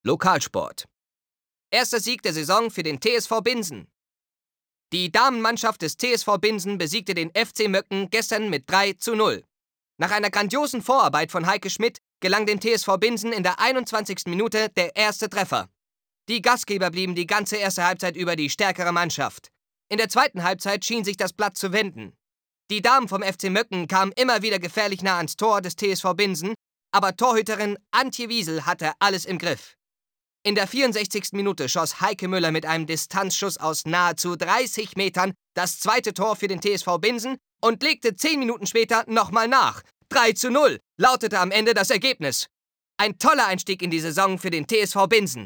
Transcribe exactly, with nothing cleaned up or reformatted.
Lokalsport. Erster Sieg der Saison für den T S V Binsen. Die Damenmannschaft des T S V Binsen besiegte den F C Möcken gestern mit drei zu null. Nach einer grandiosen Vorarbeit von Heike Schmidt gelang dem T S V Binsen in der einundzwanzigsten Minute der erste Treffer. Die Gastgeber blieben die ganze erste Halbzeit über die stärkere Mannschaft. In der zweiten Halbzeit schien sich das Blatt zu wenden. Die Damen vom F C Möcken kamen immer wieder gefährlich nah ans Tor des T S V Binsen, aber Torhüterin Antje Wiesel hatte alles im Griff. In der vierundsechzigsten Minute schoss Heike Müller mit einem Distanzschuss aus nahezu dreißig Metern das zweite Tor für den T S V Binsen und legte zehn Minuten später nochmal nach. drei zu null lautete am Ende das Ergebnis. Ein toller Einstieg in die Saison für den T S V Binsen.